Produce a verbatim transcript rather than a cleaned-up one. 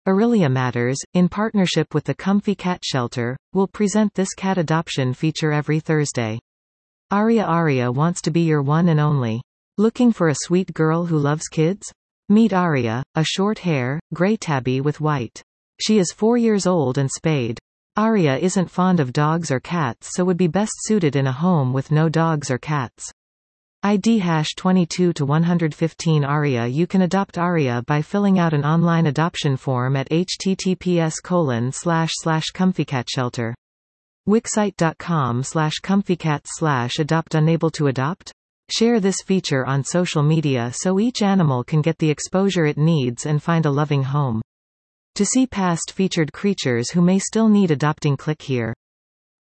Aurelia Matters, in partnership with the Comfy Cat Shelter, will present this cat adoption feature every Thursday. Aria Aria wants to be your one and only. Looking for a sweet girl who loves kids? Meet Aria, a short hair, grey tabby with white. She is four years old and spayed. Aria isn't fond of dogs or cats, so would be best suited in a home with no dogs or cats. I D hash twenty-two to one fifteen Aria. You can adopt Aria by filling out an online adoption form at https colon slash slash comfycatshelter. Wixsite.com slash comfycats slash adopt. Unable to adopt? Share this feature on social media so each animal can get the exposure it needs and find a loving home. To see past featured creatures who may still need adopting, click here.